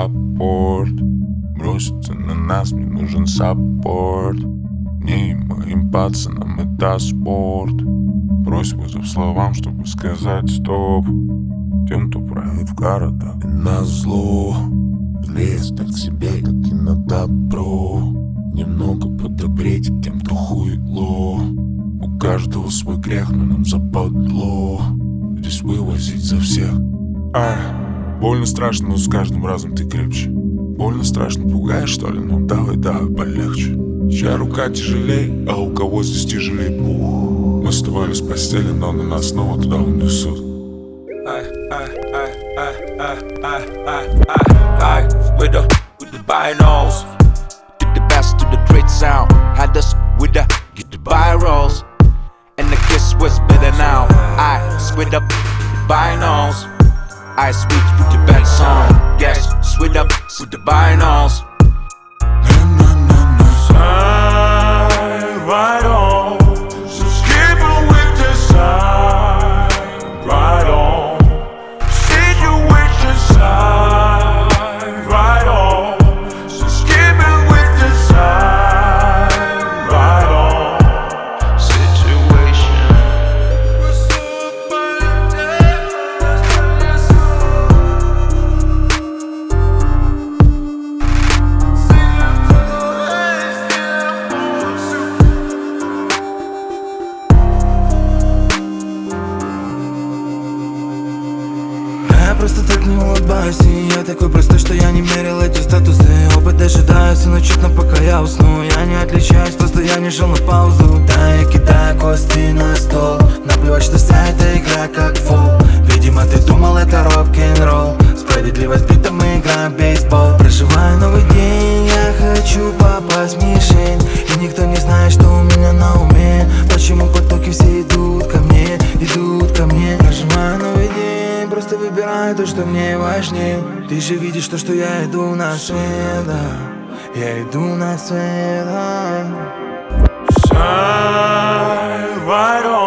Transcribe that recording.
апорт. Броситься на нас, мне нужен саппорт. Мне и моим пацанам это спорт. Брось вызов словам, чтобы сказать стоп тем, кто правит в городах и назло. Злеет так себе, как и на добро. Немного подобреть тем, кто хуйло. У каждого свой грех, но нам западло здесь вывозить за всех. Больно страшно, но с каждым разом ты крепче. Больно страшно, пугаешь, что ли? Ну давай полегче. Чья рука тяжелей, а у кого здесь тяжелей? Мы вставали с постели, но на нас снова туда унесут. With the binos, did the best to the great sound. Had us with the get the virals, and the kiss was better now. I switch up the binos, I switch with the bad song. Yes, switch up with the binos. Right on, so skip it with the side. Right on, situation side. Right on, so skip it with the side. Right on, situation. Я просто так не улыбаюсь, и я такой простой, что я не мерил эти статусы. Опыт дожидаюсь, но чутно пока я усну. Я не отличаюсь, просто я не жил на паузу. Да, я кидаю кости на стол. Наплевать, что вся эта игра как фол. Видимо, ты думал, это рок-н-ролл. Справедливость бита, мы играем в бейсбол. Проживаю новый день, я хочу попасть в мишень. И никто не знает, что у меня на уме. Почему потоки все идут ко мне, идут ко мне. Проживаю новый день, просто выбираю то, что мне важнее. Ты же видишь то, что я иду на свет, да. Я иду на свет, да. Shine right on.